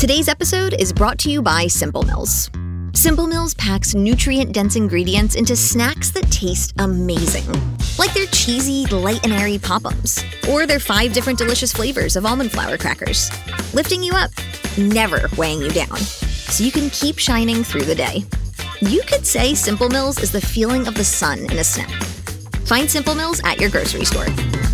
Today's episode is brought to you by Simple Mills. Simple Mills packs nutrient-dense ingredients into snacks that taste amazing. Like their cheesy, light and airy Pop-Ums, or their 5 different delicious flavors of almond flour crackers. Lifting you up, never weighing you down, so you can keep shining through the day. You could say Simple Mills is the feeling of the sun in a snack. Find Simple Mills at your grocery store.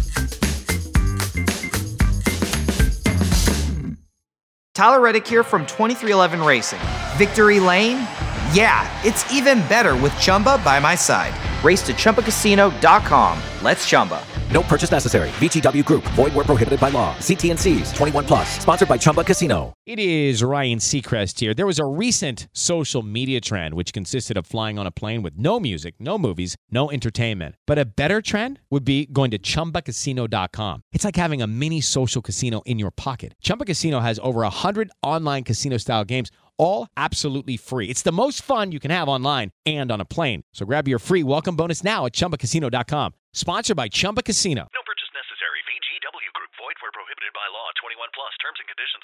Tyler Reddick here from 2311 Racing. Victory Lane? Yeah, it's even better with Chumba by my side. Race to ChumbaCasino.com. Let's Chumba. No purchase necessary. VGW Group. Void where prohibited by law. See T&Cs. 21 plus. Sponsored by Chumba Casino. It is Ryan Seacrest here. There was a recent social media trend which consisted of flying on a plane with no music, no movies, no entertainment. But a better trend would be going to ChumbaCasino.com. It's like having a mini social casino in your pocket. Chumba Casino has over 100 online casino-style games, all absolutely free. It's the most fun you can have online and on a plane. So grab your free welcome bonus now at ChumbaCasino.com. Sponsored by Chumba Casino. No purchase necessary. VGW Group. Void where prohibited by law. 21 plus. Terms and conditions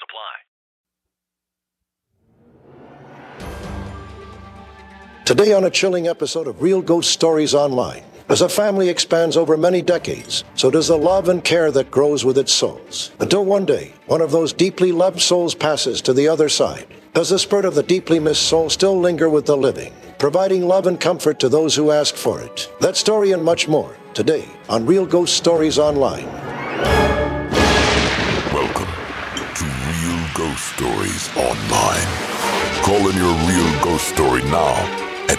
apply. Today on a chilling episode of Real Ghost Stories Online. As a family expands over many decades, so does the love and care that grows with its souls. Until one day, one of those deeply loved souls passes to the other side. Does the spirit of the deeply missed soul still linger with the living, providing love and comfort to those who ask for it? That story and much more, today on Real Ghost Stories Online. Welcome to Real Ghost Stories Online. Call in your real ghost story now at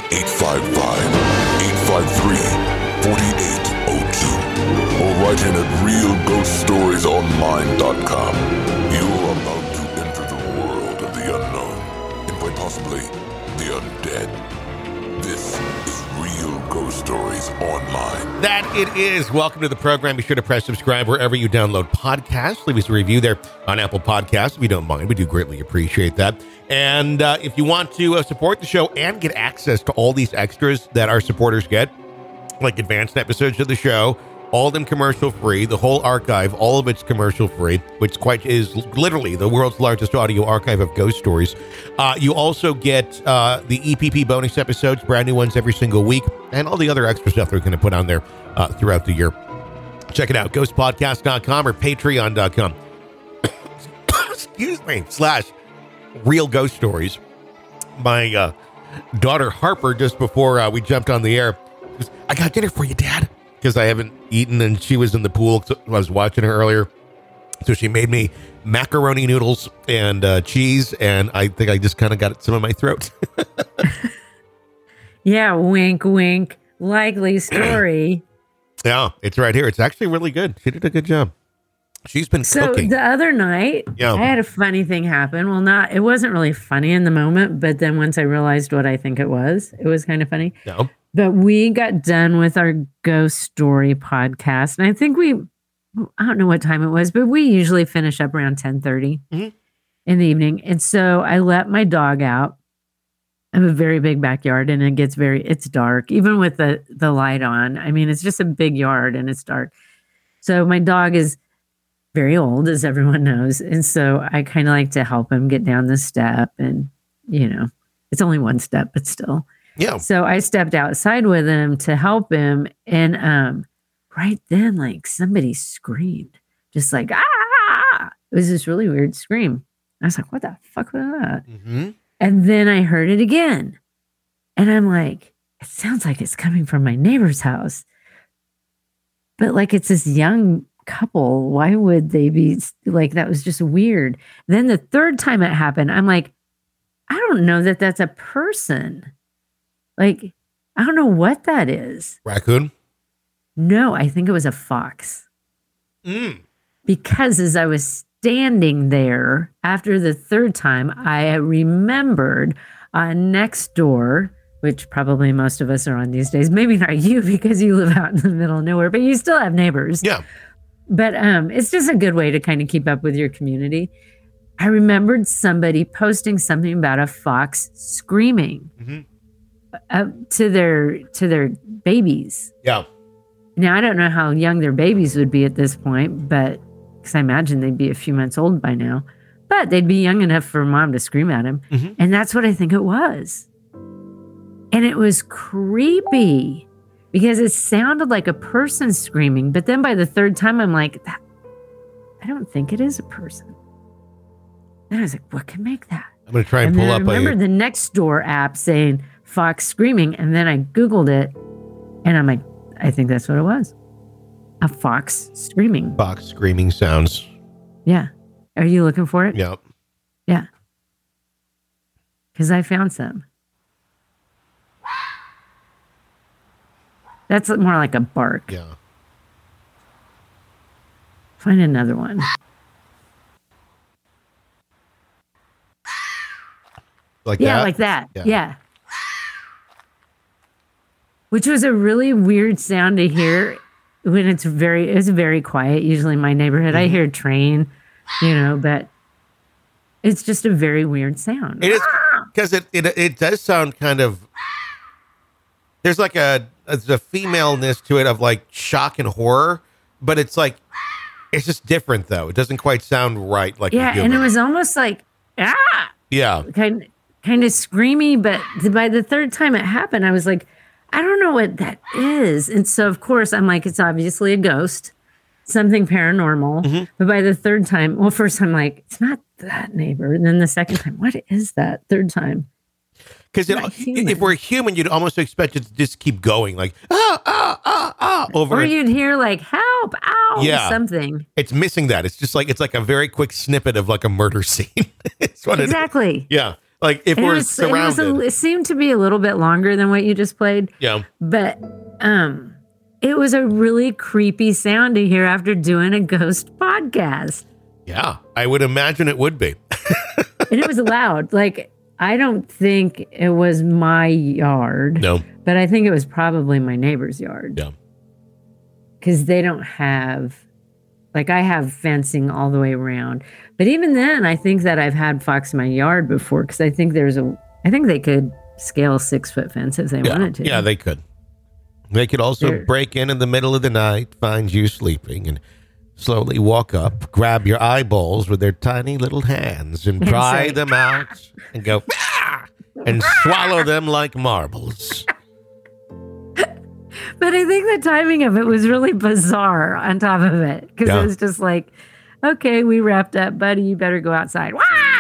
855-853-4802 or write in at realghoststoriesonline.com. You're about to enter the world of the unknown and quite possibly the undead. This is Real Ghost Stories Online. That it is. Welcome to the program. Be sure to press subscribe wherever you download podcasts. Leave us a review there on Apple Podcasts if you don't mind. We do greatly appreciate that. And if you want to support the show and get access to all these extras that our supporters get, like advanced episodes of the show, all of them commercial free, the whole archive, all of it's commercial free, which is literally the world's largest audio archive of ghost stories. You also get the EPP bonus episodes, brand new ones every single week, and all the other extra stuff we're going to put on there throughout the year. Check it out, ghostpodcast.com or patreon.com. Excuse me, / Real Ghost Stories. My daughter Harper, just before we jumped on the air, goes, I got dinner for you, Dad. Because I haven't eaten and she was in the pool. So I was watching her earlier. So she made me macaroni noodles and cheese. And I think I just kind of got some in my throat. Yeah, wink, wink. Likely story. Yeah, it's right here. It's actually really good. She did a good job. She's been cooking. So the other night, yeah. I had a funny thing happen. Well, it wasn't really funny in the moment. But then once I realized what I think it was kind of funny. No. But we got done with our ghost story podcast. And I think I don't know what time it was, but we usually finish up around 10:30 in the evening. And so I let my dog out. I have a very big backyard and it's dark, even with the light on. I mean, it's just a big yard and it's dark. So my dog is very old, as everyone knows. And so I kind of like to help him get down the step. And, it's only one step, but still. Yeah. So I stepped outside with him to help him. And right then, like somebody screamed, just like, ah! It was this really weird scream. I was like, what the fuck was that? Mm-hmm. And then I heard it again. And I'm like, it sounds like it's coming from my neighbor's house. But like it's this young couple. Why would they be like, that was just weird. Then the third time it happened, I'm like, I don't know that that's a person. Like, I don't know what that is. Raccoon? No, I think it was a fox. Because as I was standing there after the third time, I remembered next door, which probably most of us are on these days. Maybe not you because you live out in the middle of nowhere, but you still have neighbors. Yeah. But it's just a good way to kind of keep up with your community. I remembered somebody posting something about a fox screaming to their babies. Yeah. Now, I don't know how young their babies would be at this point, but because I imagine they'd be a few months old by now. But they'd be young enough for mom to scream at him. Mm-hmm. And that's what I think it was. And it was creepy because it sounded like a person screaming. But then by the third time, I'm like, I don't think it is a person. And I was like, what can make that? I'm going to try and pull up. I remember the Nextdoor app saying fox screaming. And then I Googled it and I'm like, I think that's what it was. A fox screaming. Fox screaming sounds. Yeah. Are you looking for it? Yep. Yeah. Because I found some. That's more like a bark. Yeah. Find another one. Like yeah, that? like that. Yeah. Which was a really weird sound to hear when it's very quiet. Usually in my neighborhood, I hear a train, but it's just a very weird sound. It is, because it does sound kind of, there's like a femaleness to it of like shock and horror, but it's like, it's just different though. It doesn't quite sound right. Like yeah, and it was almost like, yeah, kind of screamy, but by the third time it happened, I was like, I don't know what that is. And so of course I'm like, it's obviously a ghost, something paranormal. Mm-hmm. But by the third time, first I'm like, it's not that neighbor. And then the second time, what is that? Third time. Because if we're human, you'd almost expect it to just keep going, like over. Or you'd hear like help, ow, something. It's missing that. It's just like it's like a very quick snippet of like a murder scene. Exactly. Yeah, like if we're surrounded. It seemed to be a little bit longer than what you just played. Yeah, but it was a really creepy sound to hear after doing a ghost podcast. Yeah, I would imagine it would be. And it was loud. Like, I don't think it was my yard. No. But I think it was probably my neighbor's yard. Yeah. Because they don't have, like, I have fencing all the way around. But even then, I think that I've had fox in my yard before because I think I think they could scale a 6-foot fence if they wanted to. Yeah, they could. They could also break in the middle of the night, find you sleeping, and slowly walk up, grab your eyeballs with their tiny little hands and pry them out and go, and swallow them like marbles. But I think the timing of it was really bizarre on top of it. Because it was just like, okay, we wrapped up, buddy, you better go outside.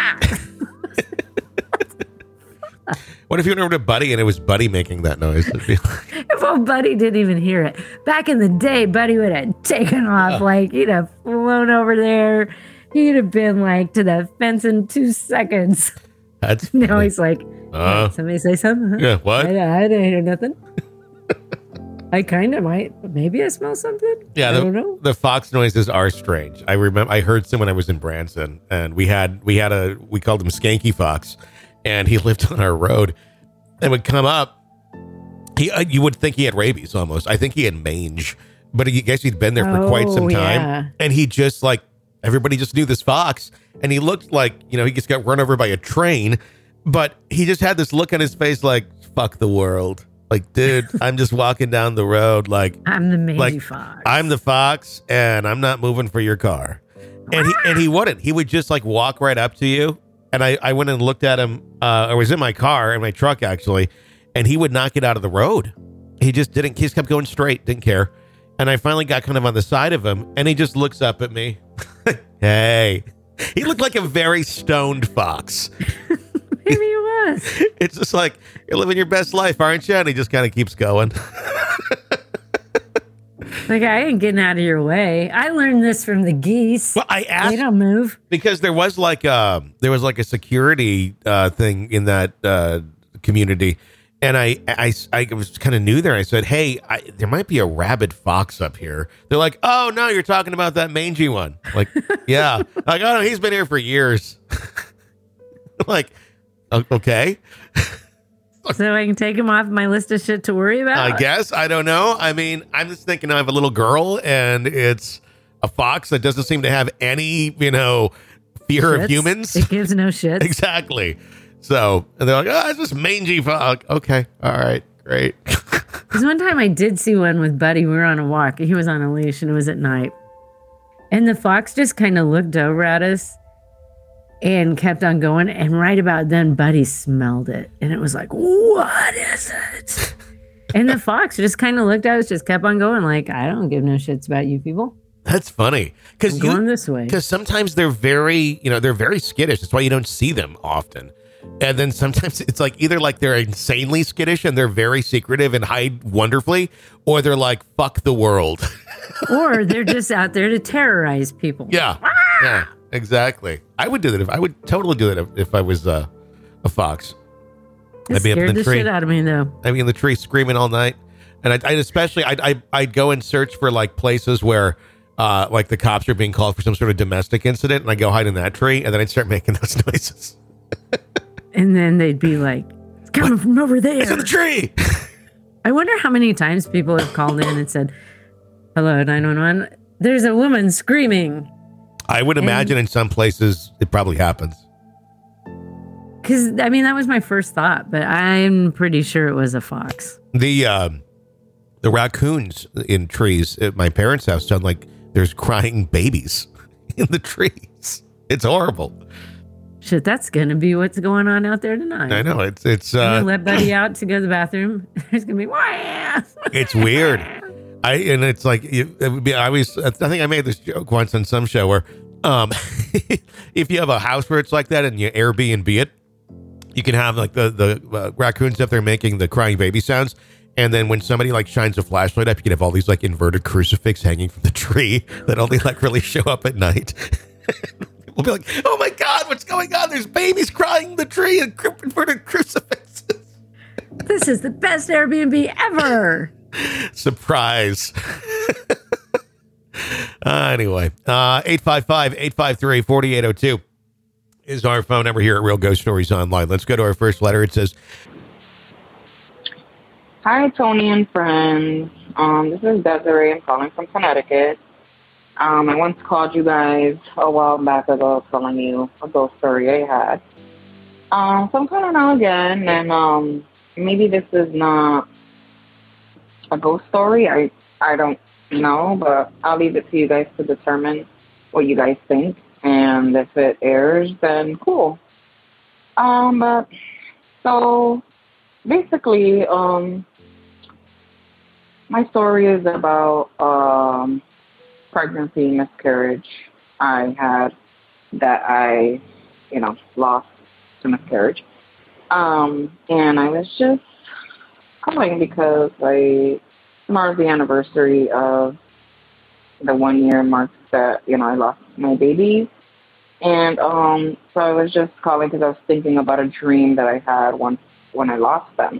What if you went over to Buddy and it was Buddy making that noise? Well, Buddy didn't even hear it. Back in the day, Buddy would have taken off. Like, he'd have flown over there. He'd have been like to the fence in 2 seconds. That's now funny. he's like, somebody say something? Huh? Yeah, what? I didn't hear nothing. I kind of might. Maybe I smell something. Yeah, I don't know. The fox noises are strange. I remember I heard some when I was in Branson, and we called him Skanky Fox, and he lived on our road, and would come up. You would think he had rabies almost. I think he had mange, but I guess he'd been there for quite some time, yeah. and he just like everybody just knew this fox, and he looked like he just got run over by a train, but he just had this look on his face like fuck the world. Like, dude, I'm just walking down the road. Like, I'm the mangy fox. I'm the fox, and I'm not moving for your car. And he wouldn't. He would just like walk right up to you. And I went and looked at him. I was in my car, in my truck actually, and he would not get out of the road. He just didn't. He just kept going straight. Didn't care. And I finally got kind of on the side of him, and he just looks up at me. Hey, he looked like a very stoned fox. Maybe it was. It's just like, you're living your best life, aren't you? And he just kind of keeps going. Like, I ain't getting out of your way. I learned this from the geese. Well, I asked. They don't move. Because there was like a security thing in that community. And I was kind of new there. I said, hey, there might be a rabid fox up here. They're like, oh, no, you're talking about that mangy one. Like, yeah. Like, oh, no, he's been here for years. Like, okay. So I can take him off my list of shit to worry about? I guess. I don't know. I mean, I'm just thinking I have a little girl and it's a fox that doesn't seem to have any, fear of humans. It gives no shit. Exactly. So, and they're like, oh, it's this mangy fox. Okay. All right. Great. Because one time I did see one with Buddy. We were on a walk. He was on a leash and it was at night. And the fox just kind of looked over at us. and kept on going. And right about then, Buddy smelled it. And it was like, what is it? And the fox just kind of looked at us, just kept on going like, I don't give no shits about you people. That's funny. Because going this way. Because sometimes they're very, they're very skittish. That's why you don't see them often. And then sometimes it's like either like they're insanely skittish and they're very secretive and hide wonderfully, or they're like, fuck the world. Or they're just out there to terrorize people. Yeah. Yeah, exactly. I would do that. I would totally do that if I was a fox. It scared the shit out of me, though. I'd be in the tree screaming all night. And I'd go and search for like places where like the cops are being called for some sort of domestic incident, and I go hide in that tree, and then I'd start making those noises. And then they'd be like, it's coming from over there. It's in the tree. I wonder how many times people have called in and said, hello, 911. There's a woman screaming. I would imagine in some places it probably happens. Because, that was my first thought, but I'm pretty sure it was a fox. The raccoons in trees at my parents' house sound like there's crying babies in the trees. It's horrible. Shit, that's going to be what's going on out there tonight. I know. It's let Buddy out to go to the bathroom. There's going to be, wah! It's weird. And it's like, it would be, I think I made this joke once on some show where, if you have a house where it's like that and you Airbnb it, you can have like the raccoons up there making the crying baby sounds. And then when somebody like shines a flashlight up, you can have all these like inverted crucifix hanging from the tree that only like really show up at night. We'll be like, oh my God, what's going on? There's babies crying in the tree and inverted crucifixes. This is the best Airbnb ever. Surprise. Anyway, 855-853-4802 is our phone number here at Real Ghost Stories Online. Let's go to our first letter. It says, hi, Tony and friends. This is Desiree. I'm calling from Connecticut. I once called you guys a while back ago telling you a ghost story I had. So I'm calling now again, and maybe this is not a ghost story. I don't know, but I'll leave it to you guys to determine what you guys think. And if it airs, then cool. But so basically, my story is about pregnancy miscarriage I had that I, lost to miscarriage. And I was just calling because I marked the anniversary of the 1 year mark that, I lost my baby. And so I was just calling because I was thinking about a dream that I had once when I lost them.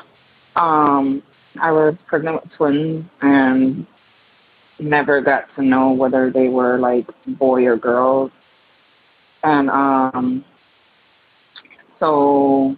I was pregnant with twins and never got to know whether they were like boy or girls. And so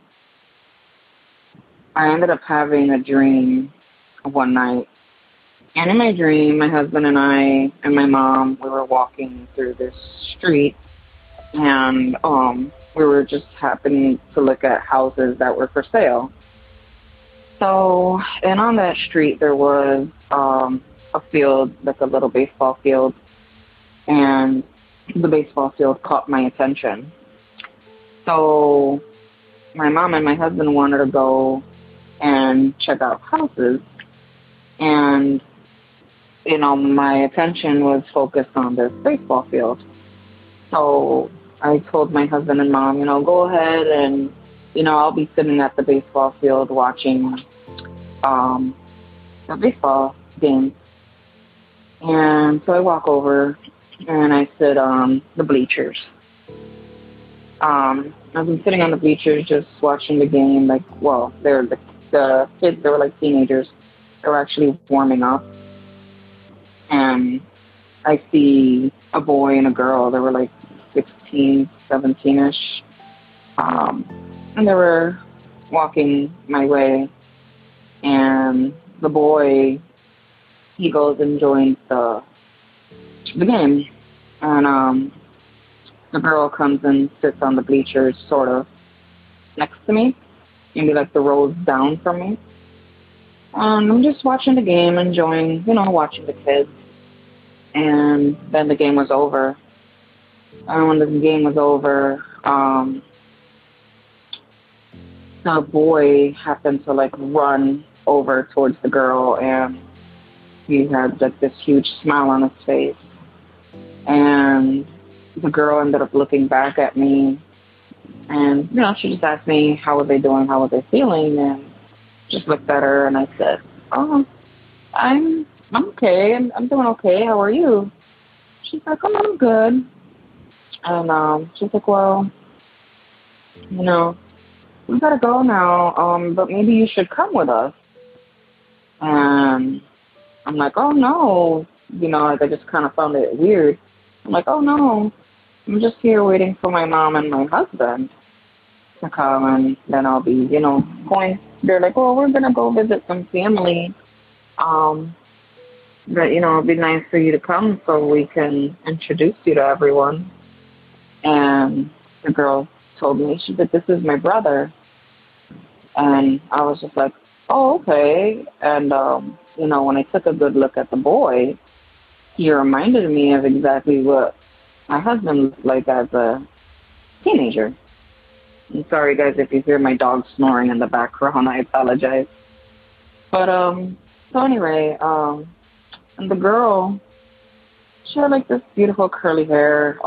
I ended up having a dream one night. And in my dream, my husband and I and my mom, we were walking through this street, and we were just happening to look at houses that were for sale. So, and on that street, there was a field, like a little baseball field, and the baseball field caught my attention. So my mom and my husband wanted to go and check out houses, and my attention was focused on this baseball field. So I told my husband and mom, go ahead and, I'll be sitting at the baseball field watching the baseball game. And so I walk over and I sit on the bleachers. I've been sitting on the bleachers just watching the game. Like, well, they're the kids, they were like teenagers. They were actually warming up. And I see a boy and a girl. They were like 16, 17-ish. And they were walking my way. And the boy, he goes and joins the game. And the girl comes and sits on the bleachers sort of next to me, maybe like the rows down from me. And I'm just watching the game, enjoying, watching the kids. And then the game was over. And when the game was over, the boy happened to like run over towards the girl, and he had like this huge smile on his face. And the girl ended up looking back at me, and she just asked me how was I doing, how was I feeling, and just looked at her and I said, "Oh, I'm okay. I'm doing okay. How are you?" She's like, "Oh, I'm good." And she's like, "Well, we gotta go now. But maybe you should come with us." And I'm like, "Oh no," like I just kind of found it weird. I'm like, "Oh no, I'm just here waiting for my mom and my husband to come, and then I'll be, going." They're like, "Well, we're gonna go visit some family. But it'd be nice for you to come so we can introduce you to everyone." And the girl told me, she said, "This is my brother." And I was just like, "Oh, okay." And when I took a good look at the boy, he reminded me of exactly what my husband looked like as a teenager. I'm sorry, guys, if you hear my dog snoring in the background. I apologize. But, so anyway, and the girl, she had, like, this beautiful curly hair.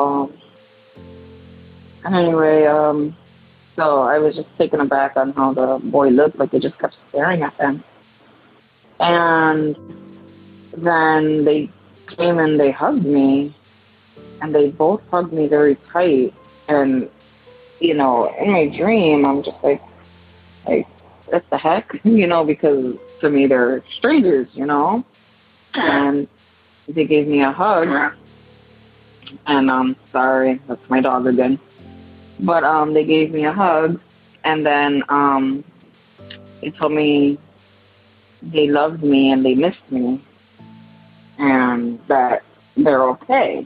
And anyway, so I was just taken aback on how the boy looked. Like, they just kept staring at him. And then they came and they hugged me, and they both hugged me very tight. And, in my dream, I'm just like, what the heck? Because to me, they're strangers, And they gave me a hug. And sorry, that's my dog again. But they gave me a hug, and then they told me they loved me and they missed me, and that they're okay.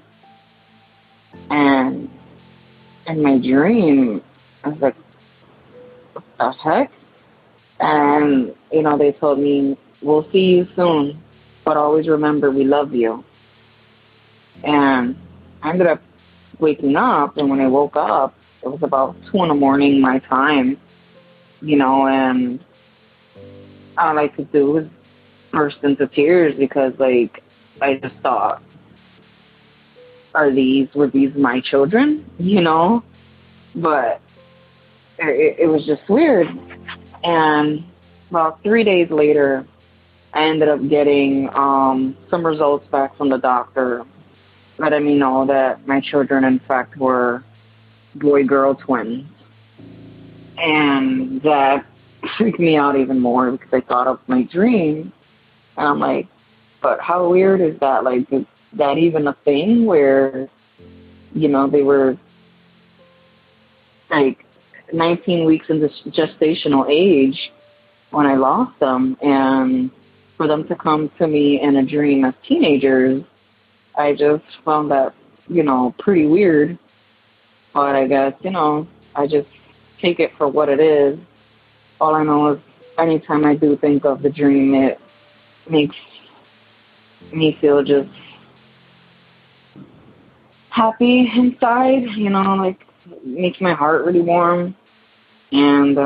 And in my dream, I was like, what the heck? And, they told me, we'll see you soon, but always remember we love you. And I ended up waking up, and when I woke up, it was about 2 a.m. my time, and all I could do was burst into tears because, like, I just thought, were these my children, But it was just weird. And about 3 days later, I ended up getting some results back from the doctor letting me know that my children, in fact, were boy-girl twins. And that freaked me out even more because I thought of my dream. And I'm like, but how weird is that? Like, is that even a thing where, they were like 19 weeks into gestational age when I lost them, and for them to come to me in a dream as teenagers, I just found that, pretty weird. But I guess, I just take it for what it is. All I know is anytime I do think of the dream, it makes me feel just happy inside, like makes my heart really warm. And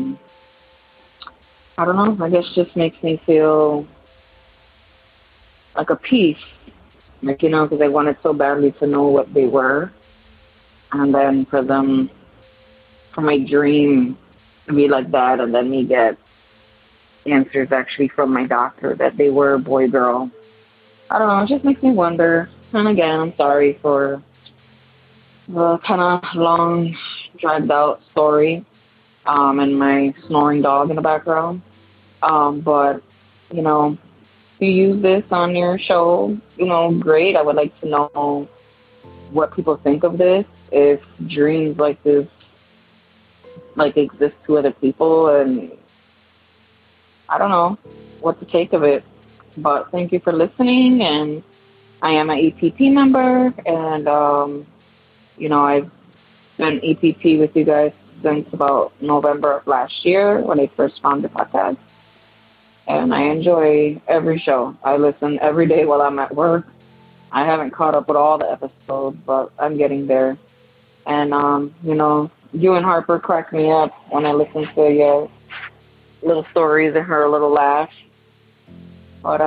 I don't know, I guess just makes me feel like a peace, like, because I wanted so badly to know what they were. And then for my dream to be like that, and then me get answers actually from my doctor that they were boy, girl. I don't know, it just makes me wonder. And again, I'm sorry for the kind of long, dragged out story, and my snoring dog in the background. But, if you use this on your show, great. I would like to know what people think of this, if dreams like this, like, exist to other people, and I don't know what to take of it. But thank you for listening, and I am an EPP member, and, I've been EPP with you guys since about November of last year when I first found the podcast. And I enjoy every show. I listen every day while I'm at work. I haven't caught up with all the episodes, but I'm getting there. And, you and Harper crack me up when I listen to your little stories and her little laugh. But,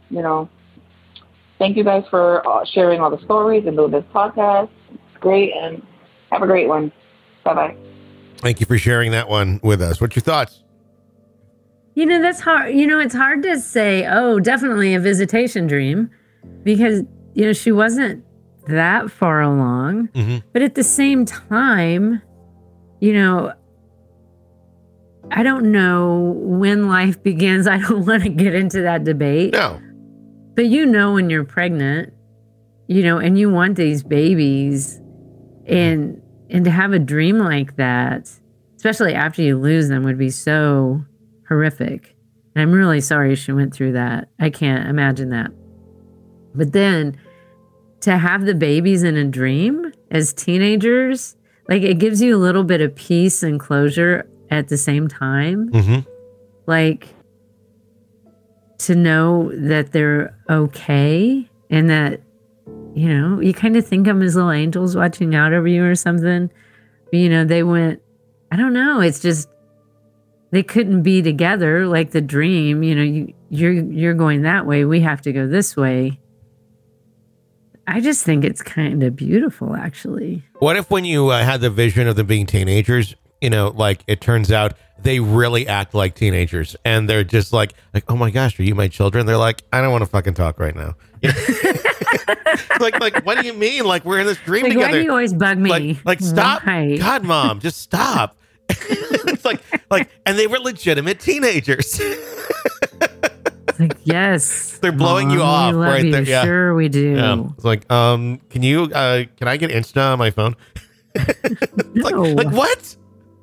thank you guys for sharing all the stories and doing this podcast. It's great, and have a great one. Bye-bye. Thank you for sharing that one with us. What's your thoughts? That's hard. It's hard to say, oh, definitely a visitation dream, because, she wasn't that far along. Mm-hmm. But at the same time, I don't know when life begins. I don't want to get into that debate. No. But when you're pregnant, and you want these babies, and to have a dream like that, especially after you lose them, would be so horrific. And I'm really sorry she went through that. I can't imagine that. But then to have the babies in a dream as teenagers, like, it gives you a little bit of peace and closure at the same time. Mm-hmm. Like, to know that they're okay, and that, you kind of think of them as little angels watching out over you or something. But, they went, I don't know. It's just, they couldn't be together like the dream. You're going that way. We have to go this way. I just think it's kind of beautiful, actually. What if when you had the vision of them being teenagers, like, it turns out they really act like teenagers, and they're just like, oh my gosh, are you my children? They're like, I don't want to fucking talk right now. like, what do you mean? Like, we're in this dream together. Why do you always bug me? Like, stop. Why? God, Mom, just stop. It's like, and they were legitimate teenagers. Like, yes, they're blowing Mom, you off we love right you. there. Yeah. Sure, we do. Yeah. It's like, can I get Insta on my phone? No. like what?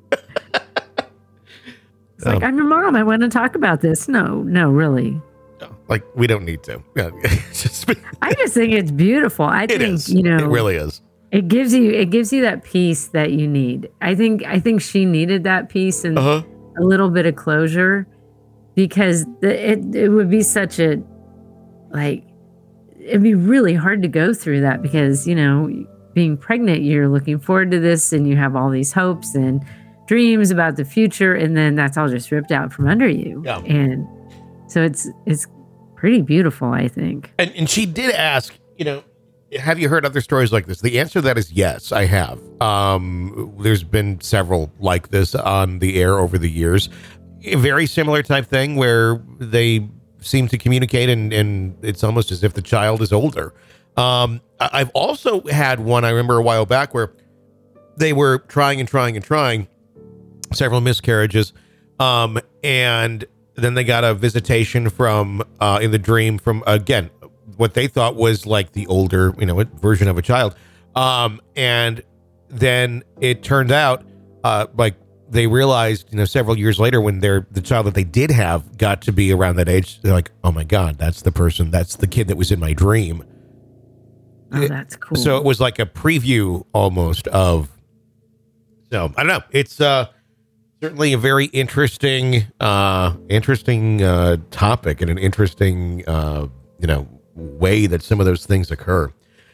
It's like, I'm your mom. I want to talk about this. No, really. Like, we don't need to. Yeah. I just think it's beautiful. I think it really is. It gives you that peace that you need. I think she needed that peace and a little bit of closure, because it would be such a, like, it'd be really hard to go through that, because being pregnant, you're looking forward to this, and you have all these hopes and dreams about the future, and then that's all just ripped out from under you. Yeah. And so it's pretty beautiful, I think. And she did ask, have you heard other stories like this? The answer to that is yes, I have. There's been several like this on the air over the years. A very similar type thing where they seem to communicate, and it's almost as if the child is older. I've also had one, I remember a while back, where they were trying, several miscarriages, and then they got a visitation from in the dream from, again, what they thought was like the older version of a child, and then it turned out like they realized several years later, when the child that they did have got to be around that age, they're like, oh my God, that's the kid that was in my dream. Oh, that's cool. So it was like a preview almost of. So I don't know. It's certainly a very interesting topic, and an interesting way that some of those things occur.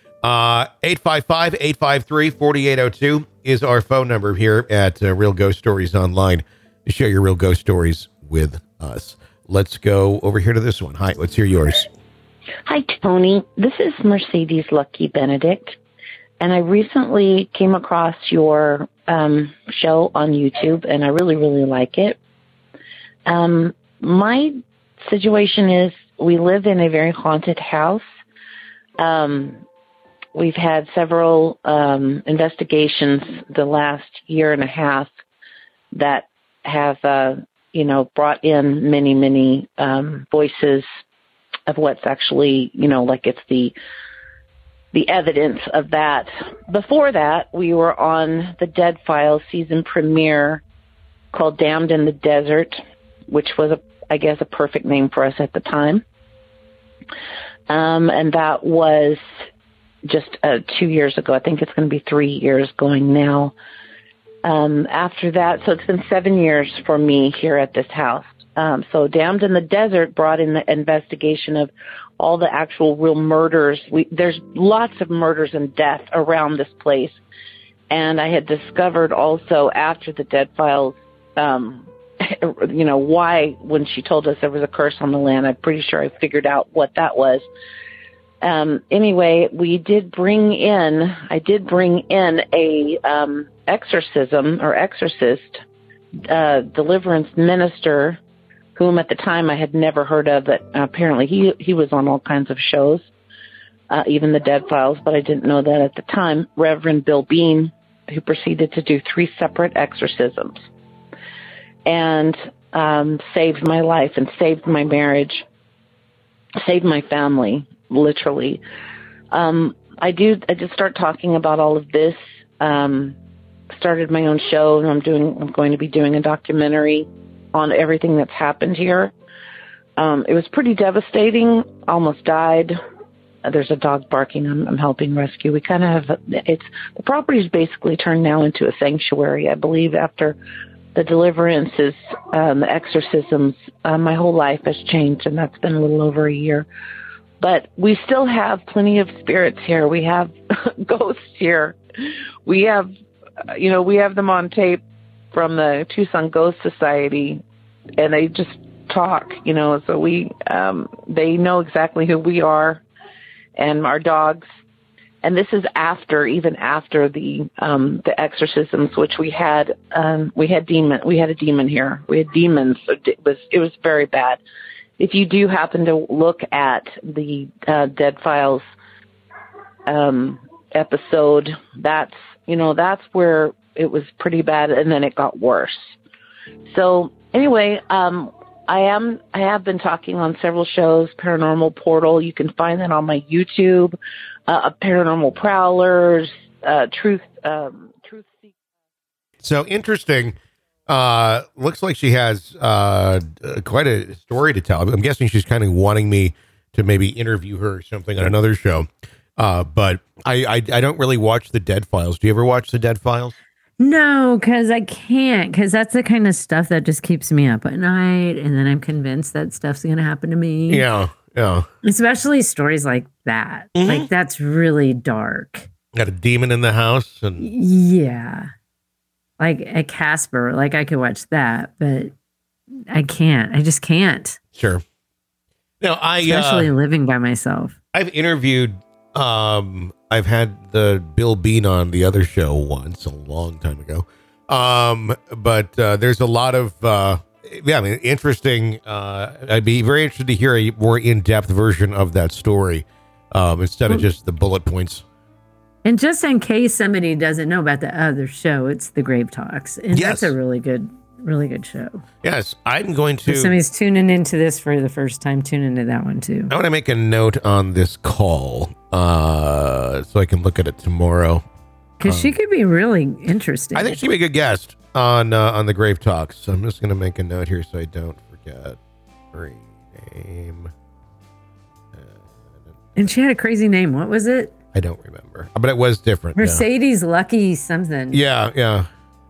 855-853-4802 is our phone number here at Real Ghost Stories Online to share your real ghost stories with us. Let's go over here to this one. Hi, let's hear yours. Hi, Tony. This is Mercedes Lucky Benedict, and I recently came across your show on YouTube, and I really, really like it. My situation is we live in a very haunted house. We've had several investigations the last year and a half that have, brought in many, many voices of what's actually, like it's the evidence of that. Before that, we were on the Dead Files season premiere called Damned in the Desert, which was, I guess, a perfect name for us at the time. And that was just 2 years ago. I think it's going to be 3 years going now. After that, so it's been 7 years for me here at this house. So Damned in the Desert brought in the investigation of all the actual real murders. There's lots of murders and death around this place. And I had discovered also after the Dead Files, why, when she told us there was a curse on the land, I'm pretty sure I figured out what that was. Anyway, I did bring in a exorcism or exorcist, deliverance minister, whom at the time I had never heard of, but apparently he was on all kinds of shows, even the Dead Files, but I didn't know that at the time. Reverend Bill Bean, who proceeded to do 3 separate exorcisms and saved my life and saved my marriage, saved my family, literally. I did start talking about all of this, started my own show, and I'm going to be doing a documentary on everything that's happened here. It was pretty devastating. Almost died. There's a dog barking. I'm helping rescue. We kind of have, the property's basically turned now into a sanctuary, I believe, after the deliverances, the exorcisms. My whole life has changed, and that's been a little over a year. But we still have plenty of spirits here. We have ghosts here. We have them on tape from the Tucson Ghost Society, and they just talk, so they know exactly who we are and our dogs. And this is even after the exorcisms, which we had a demon here. We had demons. It was very bad. If you do happen to look at the Dead Files episode, that's where it was pretty bad, and then it got worse. So anyway, I have been talking on several shows. Paranormal Portal, you can find that on my YouTube. Paranormal Prowlers, Truth. So interesting. Looks like she has quite a story to tell. I'm guessing she's kind of wanting me to maybe interview her or something on another show. But I don't really watch the Dead Files. Do you ever watch the Dead Files? No, because I can't, because that's the kind of stuff that just keeps me up at night, and then I'm convinced that stuff's going to happen to me. Yeah. Especially stories like that. Mm-hmm. Like, that's really dark. Got a demon in the house. Yeah. Like a Casper, like I could watch that, but I can't. I just can't. Sure. No, especially living by myself. I've interviewed, I've had the Bill Bean on the other show once a long time ago. But there's a lot of, interesting. I'd be very interested to hear a more in-depth version of that story instead of just the bullet points. And just in case somebody doesn't know about the other show, it's The Grave Talks. And that's a really good show. Yes, I'm going to... If somebody's tuning into this for the first time, tune into that one too. I want to make a note on this call so I can look at it tomorrow. Because she could be really interesting. I think she'd be a good guest on The Grave Talks. So I'm just going to make a note here so I don't forget her name. And she had a crazy name. What was it? I don't remember, but it was different. Mercedes Lucky something. Yeah.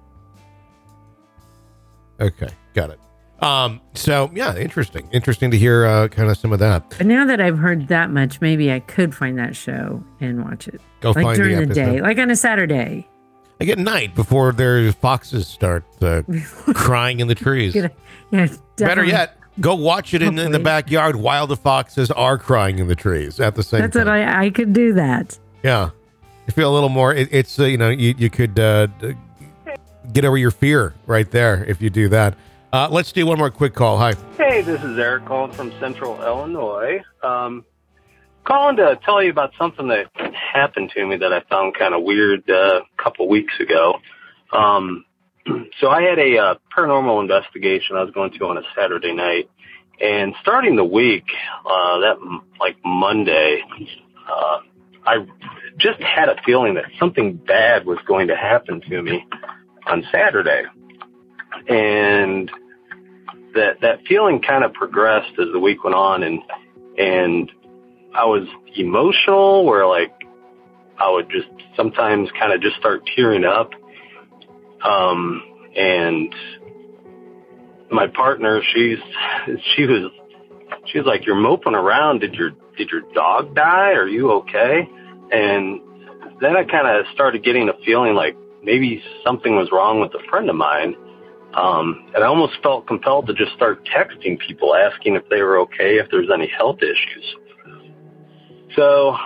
Okay, got it. So yeah, interesting to hear kind of some of that. But now that I've heard that much, maybe I could find that show and watch it. Go like find during the day, like on a Saturday. Like at night before their foxes start crying in the trees. Yeah, better yet, go watch it in the backyard while the foxes are crying in the trees at the same time. That's what I could do that. Yeah. You feel a little more, it's, you could get over your fear right there if you do that. Let's do one more quick call. Hi. Hey, this is Eric calling from Central Illinois. Calling to tell you about something that happened to me that I found kind of weird a couple weeks ago. So I had a paranormal investigation I was going to on a Saturday night, and starting the week, Monday, I just had a feeling that something bad was going to happen to me on Saturday. And that feeling kind of progressed as the week went on, and I was emotional where I would just sometimes kind of just start tearing up. And my partner, she was like, "You're moping around. Did your dog die? Are you okay?" And then I kind of started getting a feeling like maybe something was wrong with a friend of mine. And I almost felt compelled to just start texting people, asking if they were okay, if there's any health issues. So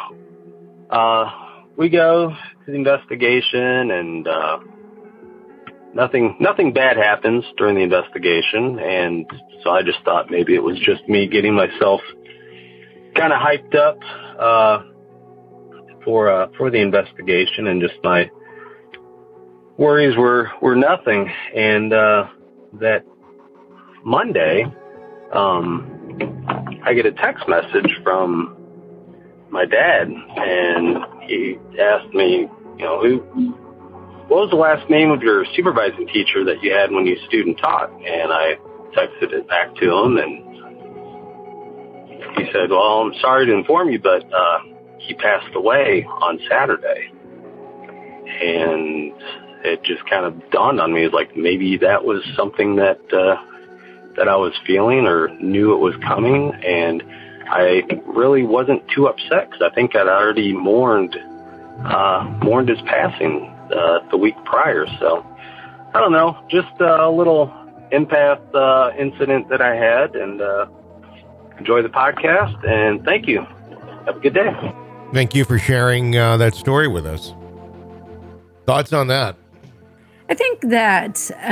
we go to the investigation, and nothing bad happens during the investigation. And so I just thought maybe it was just me getting myself kind of hyped up for the investigation, and just my worries were nothing. And that Monday, I get a text message from my dad, and he asked me, what was the last name of your supervising teacher that you had when you student taught? And I texted it back to him, and he said, "Well, I'm sorry to inform you, but he passed away on Saturday." And it just kind of dawned on me, like maybe that was something that I was feeling or knew it was coming, and I really wasn't too upset because I think I'd already mourned his passing the week prior. So I don't know, just a little empath incident that I had, and enjoy the podcast, and thank you. Have a good day. Thank you for sharing that story with us. Thoughts on that? I think that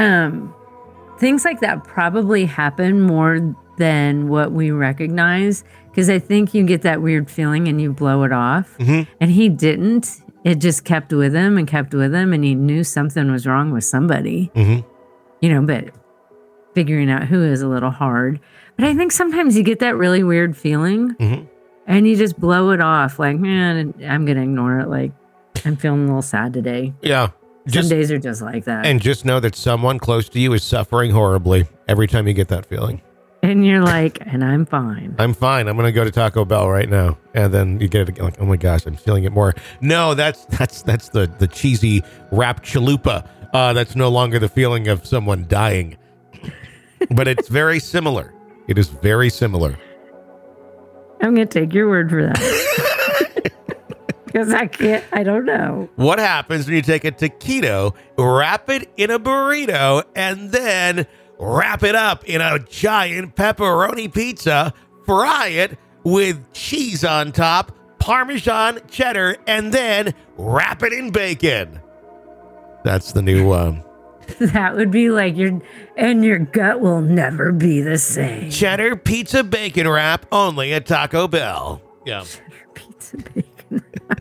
things like that probably happen more than what we recognize, because I think you get that weird feeling and you blow it off. Mm-hmm. And he didn't. It just kept with him, and he knew something was wrong with somebody. Mm-hmm. But figuring out who is a little hard. But I think sometimes you get that really weird feeling, mm-hmm. and you just blow it off. Like, man, I'm going to ignore it. Like, I'm feeling a little sad today. Yeah. Some days are just like that. And just know that someone close to you is suffering horribly every time you get that feeling. And you're like, and I'm fine. I'm fine. I'm going to go to Taco Bell right now. And then you get it like, oh my gosh, I'm feeling it more. No, that's the cheesy wrapped chalupa. That's no longer the feeling of someone dying. But it's very similar. It is very similar. I'm going to take your word for that. Because I don't know. What happens when you take a taquito, wrap it in a burrito, and then wrap it up in a giant pepperoni pizza, fry it with cheese on top, Parmesan, cheddar, and then wrap it in bacon? That's the new That would be like your gut will never be the same. Cheddar pizza bacon wrap only at Taco Bell. Yeah. Cheddar pizza bacon wrap.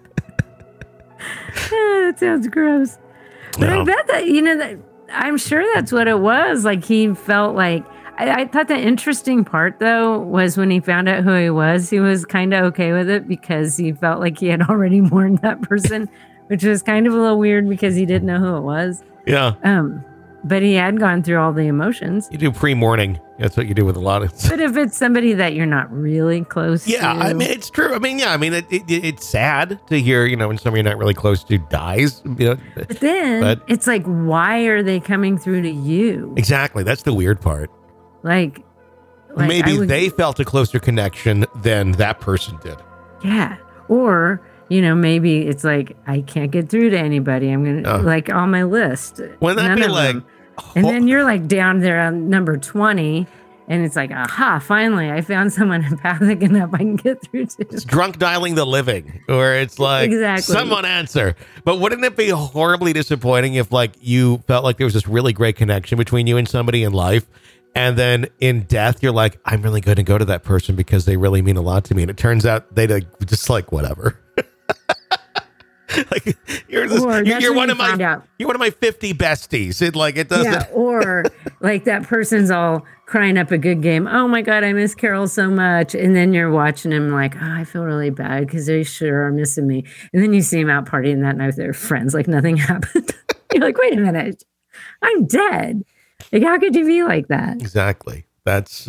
That sounds gross. But no. I bet that, I'm sure that's what it was. Like he felt like, I thought the interesting part though was when he found out who he was kind of okay with it because he felt like he had already mourned that person, which was kind of a little weird because he didn't know who it was. Yeah. But he had gone through all the emotions. You do pre-mourning. That's what you do with a lot of. But if it's somebody that you're not really close to. Yeah, I mean, it's true. I mean, yeah, I mean, it's sad to hear, when somebody you're not really close to dies. But then it's like, why are they coming through to you? Exactly. That's the weird part. Like maybe they felt a closer connection than that person did. Yeah. Or, maybe it's like, I can't get through to anybody. I'm going to, like, on my list. Wouldn't that be like... And then you're like down there on number 20, and it's like, aha, finally, I found someone empathic enough I can get through to. It's drunk dialing the living, where it's like, exactly. Someone answer. But wouldn't it be horribly disappointing if, like, you felt like there was this really great connection between you and somebody in life, and then in death, you're like, I'm really going to go to that person because they really mean a lot to me. And it turns out they just like, whatever. Like you're one of my 50 besties. It doesn't. Yeah, or like that person's all crying up a good game. Oh my God, I miss Carol so much. And then you're watching him like, oh, I feel really bad because they sure are missing me. And then you see him out partying that night with their friends like nothing happened. You're like, wait a minute, I'm dead. Like, how could you be like that? Exactly. That's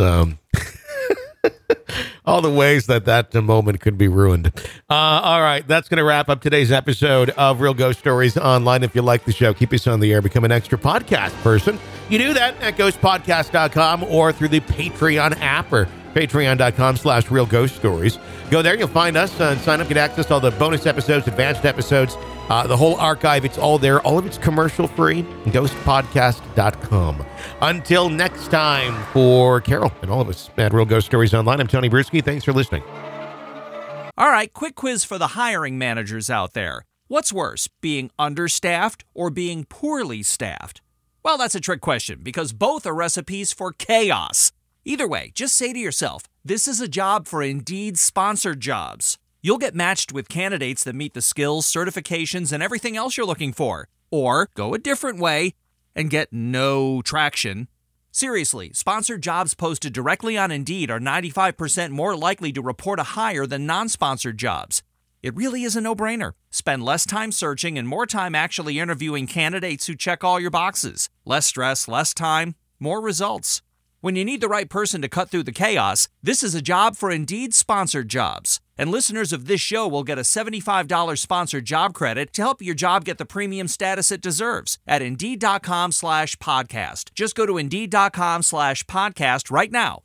all the ways that moment could be ruined. All right, that's going to wrap up today's episode of Real Ghost Stories Online. If you like the show, keep us on the air. Become an extra podcast person You do that at ghostpodcast.com or through the Patreon app or patreon.com/Real Ghost Stories. Go there, you'll find us and sign up, get access to all the bonus episodes, advanced episodes, the whole archive. It's all there. All of it's commercial free. Ghostpodcast.com. Until next time, for Carol and all of us at Real Ghost Stories Online, I'm Tony Bruschi. Thanks for listening. All right, quick quiz for the hiring managers out there. What's worse, being understaffed or being poorly staffed? Well, that's a trick question because both are recipes for chaos. Either way, just say to yourself, this is a job for Indeed sponsored jobs. You'll get matched with candidates that meet the skills, certifications, and everything else you're looking for. Or go a different way and get no traction. Seriously, sponsored jobs posted directly on Indeed are 95% more likely to report a hire than non-sponsored jobs. It really is a no-brainer. Spend less time searching and more time actually interviewing candidates who check all your boxes. Less stress, less time, more results. When you need the right person to cut through the chaos, this is a job for Indeed sponsored jobs. And listeners of this show will get a $75 sponsored job credit to help your job get the premium status it deserves at Indeed.com/podcast. Just go to Indeed.com/podcast right now.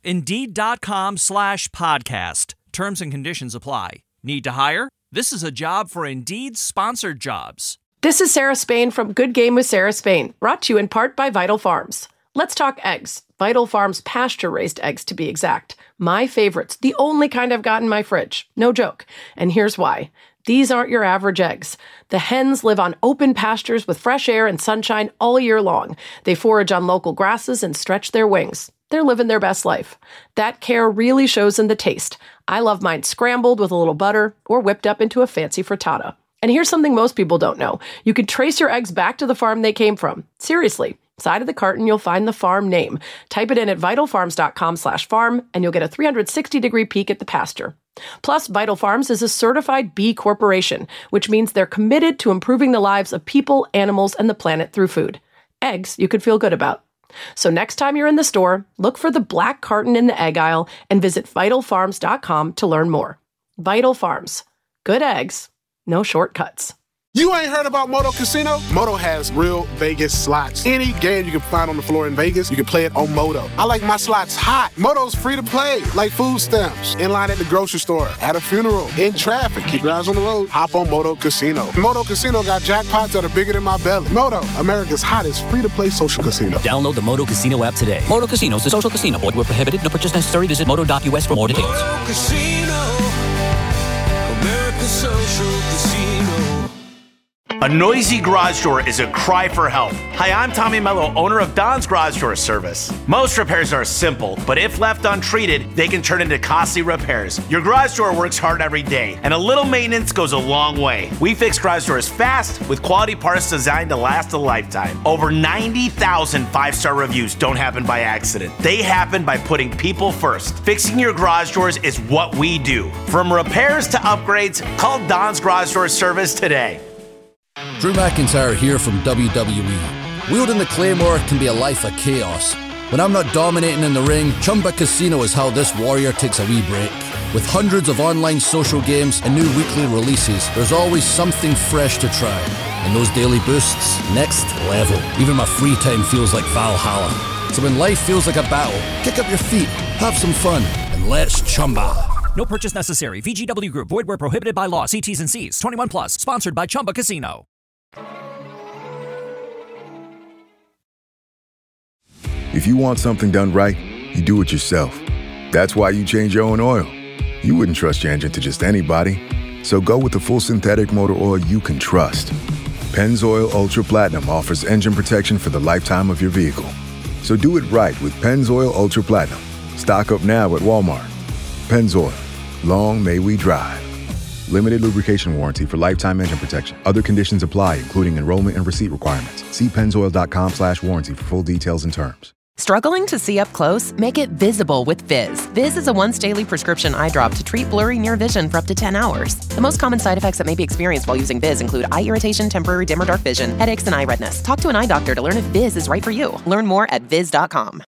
Indeed.com/podcast. Terms and conditions apply. Need to hire? This is a job for Indeed sponsored jobs. This is Sarah Spain from Good Game with Sarah Spain, brought to you in part by Vital Farms. Let's talk eggs. Vital Farms pasture-raised eggs, to be exact. My favorites, the only kind I've got in my fridge. No joke. And here's why. These aren't your average eggs. The hens live on open pastures with fresh air and sunshine all year long. They forage on local grasses and stretch their wings. They're living their best life. That care really shows in the taste. I love mine scrambled with a little butter or whipped up into a fancy frittata. And here's something most people don't know. You can trace your eggs back to the farm they came from. Seriously. Side of the carton, you'll find the farm name. Type it in at vitalfarms.com/farm, and you'll get a 360-degree peek at the pasture. Plus, Vital Farms is a certified B Corporation, which means they're committed to improving the lives of people, animals, and the planet through food. Eggs you could feel good about. So next time you're in the store, look for the black carton in the egg aisle and visit vitalfarms.com to learn more. Vital Farms. Good eggs. No shortcuts. You ain't heard about Moto Casino? Moto has real Vegas slots. Any game you can find on the floor in Vegas, you can play it on Moto. I like my slots hot. Moto's free to play, like food stamps. In line at the grocery store, at a funeral, in traffic. Keep your eyes on the road. Hop on Moto Casino. Moto Casino got jackpots that are bigger than my belly. Moto, America's hottest free-to-play social casino. Download the Moto Casino app today. Moto Casino is a social casino. Void where prohibited. No purchase necessary. Visit moto.us for more details. Moto Casino, America's social casino. A noisy garage door is a cry for help. Hi, I'm Tommy Mello, owner of Don's Garage Door Service. Most repairs are simple, but if left untreated, they can turn into costly repairs. Your garage door works hard every day, and a little maintenance goes a long way. We fix garage doors fast with quality parts designed to last a lifetime. Over 90,000 five-star reviews don't happen by accident. They happen by putting people first. Fixing your garage doors is what we do. From repairs to upgrades, call Don's Garage Door Service today. Drew McIntyre here from WWE. Wielding the Claymore can be a life of chaos. When I'm not dominating in the ring, Chumba Casino is how this warrior takes a wee break. With hundreds of online social games and new weekly releases, there's always something fresh to try. And those daily boosts, next level. Even my free time feels like Valhalla. So when life feels like a battle, kick up your feet, have some fun, and let's Chumba. No purchase necessary. VGW Group. Void where prohibited by law. See T's and C's. 21 plus. Sponsored by Chumba Casino. If you want something done right, you do it yourself. That's why you change your own oil. You wouldn't trust your engine to just anybody. So go with the full synthetic motor oil you can trust. Pennzoil Ultra Platinum offers engine protection for the lifetime of your vehicle. So do it right with Pennzoil Ultra Platinum. Stock up now at Walmart. Pennzoil. Long may we drive. Limited lubrication warranty for lifetime engine protection. Other conditions apply, including enrollment and receipt requirements. See pennzoil.com/warranty for full details and terms. Struggling to see up close? Make it visible with Viz. Viz is a once-daily prescription eye drop to treat blurry near vision for up to 10 hours. The most common side effects that may be experienced while using Viz include eye irritation, temporary dim or dark vision, headaches, and eye redness. Talk to an eye doctor to learn if Viz is right for you. Learn more at Viz.com.